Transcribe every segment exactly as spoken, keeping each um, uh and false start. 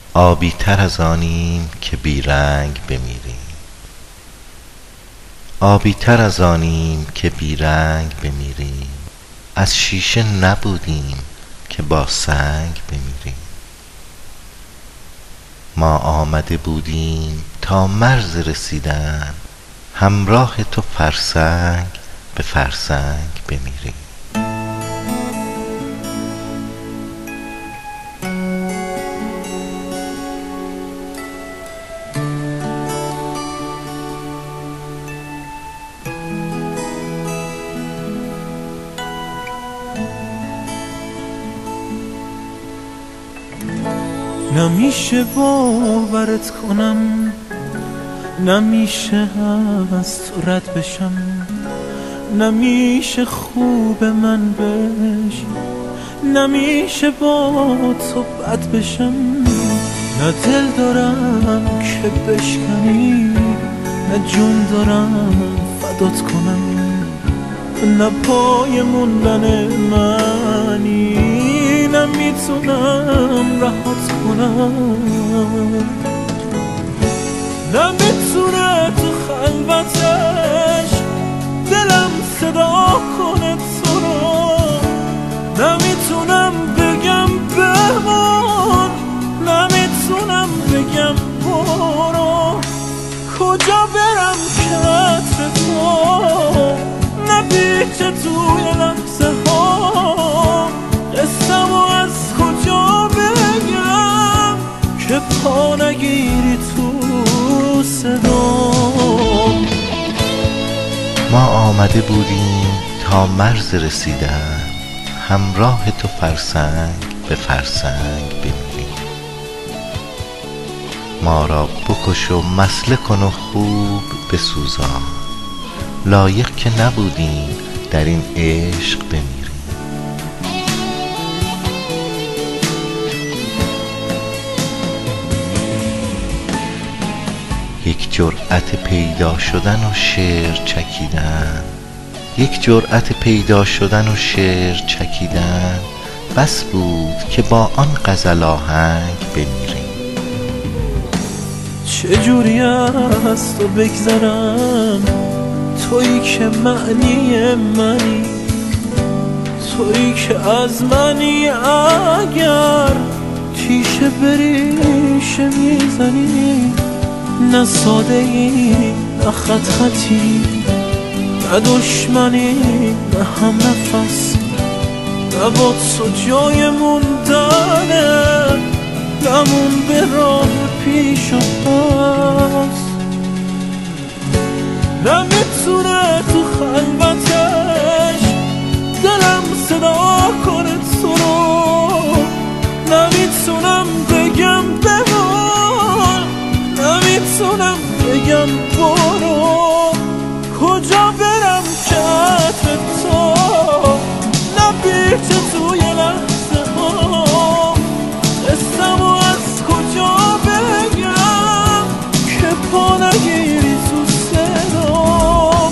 آبی تر از آنیم که بیرنگ بمیریم. آبی تر از آنیم که بیرنگ بمیریم. از شیشه نبودیم که با سنگ بمیریم. ما آمده بودیم تا مرز رسیدن، همراه تو فرسنگ به فرسنگ بمیریم. نمیشه باورت کنم، نمیشه از تو رد بشم، نمیشه خوب من بشی، نمیشه با تو بد بشم. نه دل دارم که بشکنی، نه جون دارم فدات کنم، نه پای موندن منی، نمیتونم رهات کنم. نمیتونه تو خلوتش دلم صدا کنه تو رو، نمیتونم بگم بمون، نمیتونم بگم برو. کجا برم که عطر تو نپیچه توی لحظه ها، قصه‌مو از کجا بگم که پا نگیری تو صدام. ما آمده بودیم تا مرز رسیدن، همراه تو فرسنگ به فرسنگ بمیریم. ما را بکش و مسله کن و خوب بسوزان، لایق که نبودیم در این عشق بمیریم. یک جرأت پیدا شدن و شعر چکیدن، یک جرأت پیدا شدن و شعر چکیدن، بس بود که با آن غزل آهنگ بمیریم. چجوری از تو بگذرم، تویی که معنی منی، تویی که از منی. اگر تیشه بریشه میزنی، نه ساده ای نه خط خطی، نه دشمنی نه هم نفس، نه با تو جای موندنه، نمون به راه پیش و پس. نمیتونه تو خلوتش دلم صدا کنه تو رو، نمیتونم بگم بمون، نمیتونم بگم برو. کجا برم که عطر تو نپیچه توی لحظه ها، قصه‌مو از کجا بگم که پا نگیری تو صدام.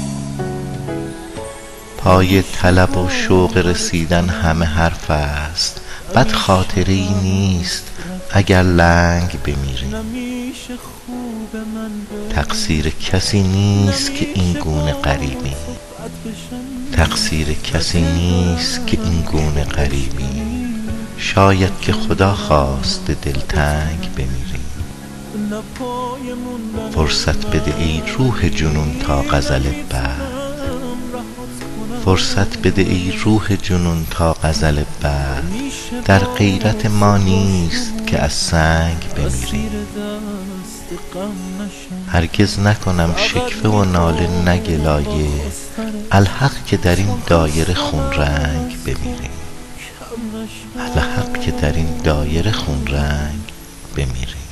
پای طلب و شوق رسیدن همه حرف است، بد خاطری نیست اگر لنگ بمیریم. تقصیر کسی نیست که این گونه غریبیم، تقصیر کسی نیست که این گونه غریبیم. شاید که خدا خواست دلتنگ بمیریم. فرصت بده ای روح جنون تا غزل بعد، فرصت بده ای روح جنون تا غزل بعد. در غیرت ما نیست که از سنگ بمیریم. هرگز نکنم شکوه و ناله نه گلایه، الحق که در این دایره خون رنگ بمیریم. الحق که در این دایره خون رنگ بمیریم.